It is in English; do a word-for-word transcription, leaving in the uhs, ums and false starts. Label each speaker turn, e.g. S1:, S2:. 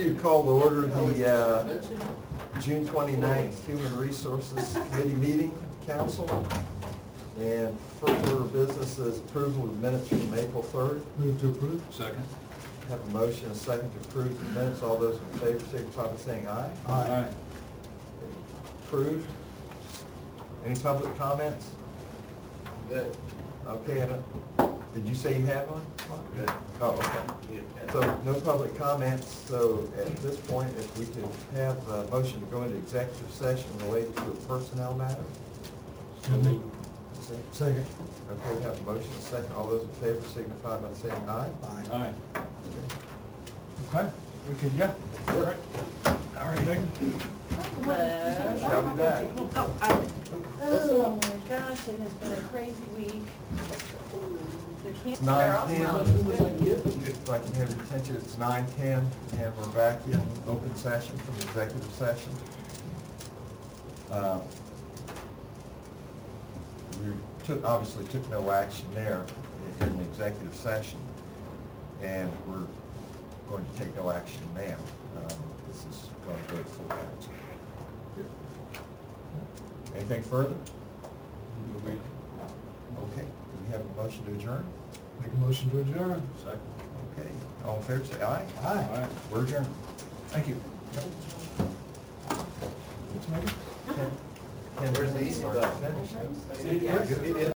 S1: you to call to order the uh, June twenty-ninth Human Resources Committee meeting, council. And first order of business is approval of minutes from April third.
S2: Move to approve.
S3: Second.
S1: Have a motion and a second to approve the minutes. All those in favor, signify by saying aye.
S2: Aye.
S1: Approved. Any public comments?
S3: Good.
S1: Okay, I don't, did you say you had one?
S3: Good.
S1: Oh, okay. So no public comments, so at this point, if we could have a motion to go into executive session related to a personnel matter?
S2: So moved. Second.
S1: Okay, we have a motion and a second. All those in favor signify by saying aye.
S2: Aye.
S3: Aye.
S2: Okay, we can, yeah. All right. All right, Megan.
S4: Hello.
S1: Shall be back.
S4: Oh, I- oh my gosh, it has been a crazy week. The kids
S1: Nine
S4: are all
S1: ten.
S4: gone.
S1: If I can have your attention, it's nine ten, and we're back in open session from executive session. Uh, We took, obviously took no action there in the executive session, and we're going to take no action now. Um, This is going to go to full council. Anything further? Okay, do we have a motion to adjourn?
S2: Make a motion to adjourn.
S3: Second.
S1: Okay, all in favor, say aye.
S2: Aye.
S1: We're adjourned.
S2: Thank you. Thanks, Megan.
S1: Ken, Ken,
S3: Where's the easy button?
S1: finish.